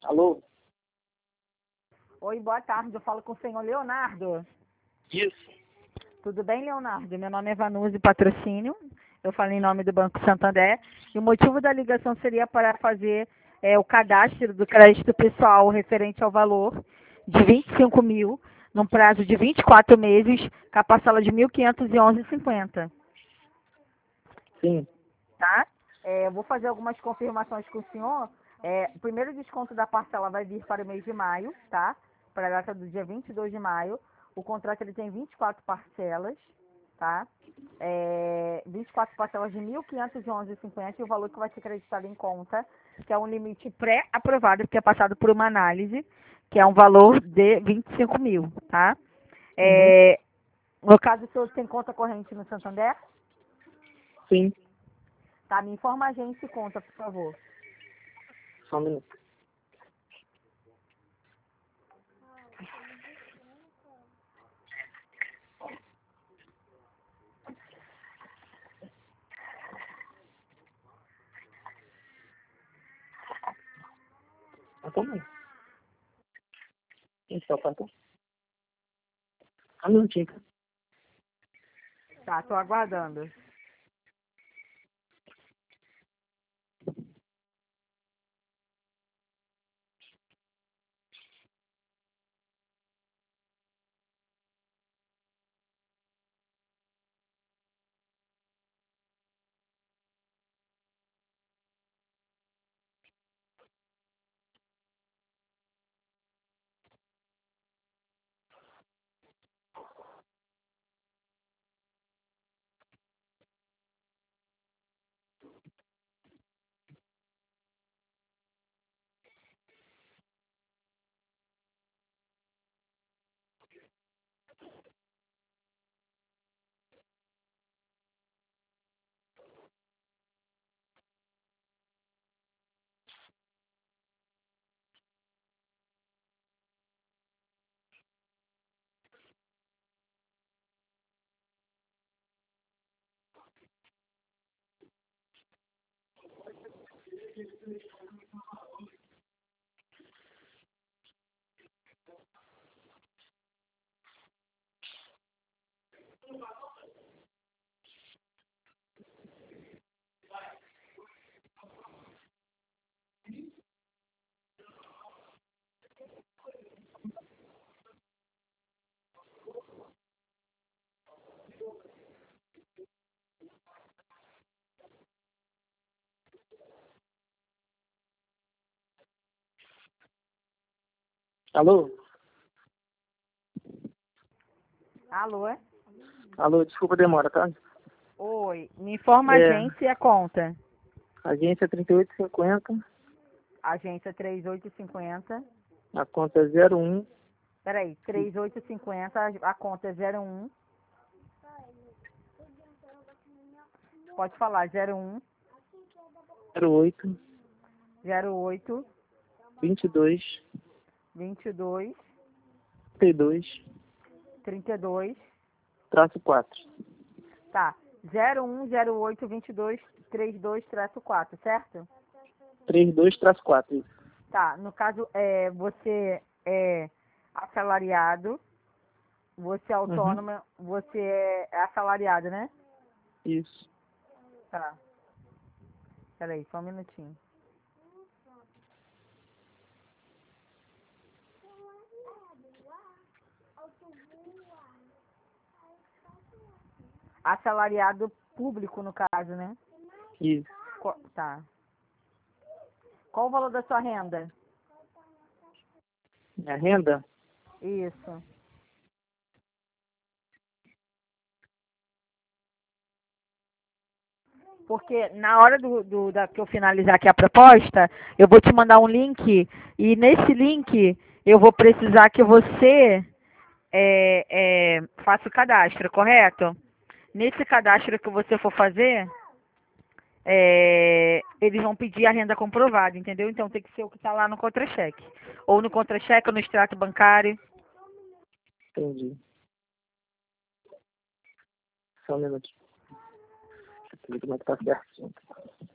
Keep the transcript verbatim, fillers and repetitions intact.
Alô? Oi, boa tarde. Eu falo com o senhor Leonardo. Isso. Tudo bem, Leonardo? Meu nome é Vanuzi Patrocínio. Eu falo em nome do Banco Santander. E o motivo da ligação seria para fazer é, o cadastro do crédito pessoal referente ao valor de vinte e cinco mil, num prazo de vinte e quatro meses, com a parcela de mil quinhentos e onze reais e cinquenta centavos. Sim. Tá? É, eu vou fazer algumas confirmações com o senhor. É, o primeiro desconto da parcela vai vir para o mês de maio, tá? Para a data do dia vinte e dois de maio. O contrato ele tem vinte e quatro parcelas, tá? É, vinte e quatro parcelas de mil quinhentos e onze reais e cinquenta centavos e o valor que vai ser acreditado em conta, que é um limite pré-aprovado, porque é passado por uma análise, que é um valor de vinte e cinco mil, tá? Uhum. É, no caso, o senhor tem conta corrente no Santander? Sim. Tá, me informa a agência e conta, por favor. Só um minuto. Então, mãe. Quem está o cartão? Ah, não tinha. Tá, tô aguardando. Alô? Alô? é? Alô, desculpa a demora, tá? Oi, me informa a É, agência e a conta. agência trinta e oito cinquenta, Agência três oito cinco zero. a conta é zero um, Peraí, três oito cinco zero, a conta é zero um. Pode falar, zero um, zero oito, zero oito, vinte e dois, vinte e dois, trinta e dois, trinta e dois. traço quatro. Tá, zero um, zero oito, vinte e dois, trinta e dois, quatro, certo? trinta e dois, traço quatro. Isso. Tá, no caso, é, você é assalariado, você é Uhum. autônoma, você é assalariado, né? Isso. Tá, peraí, só um minutinho. Assalariado público, no caso, né? Isso. Qual- tá. Qual o valor da sua renda? Minha renda? Isso. Porque na hora do, do- da, que eu finalizar aqui a proposta, eu vou te mandar um link e nesse link eu vou precisar que você é, é, faça o cadastro, correto? Nesse cadastro que você for fazer, é, eles vão pedir a renda comprovada, entendeu? Então tem que ser o que está lá no contra-cheque. Ou no contra-cheque ou no extrato bancário. Entendi. Só um minuto. Deixa eu ver como é que tá certinho.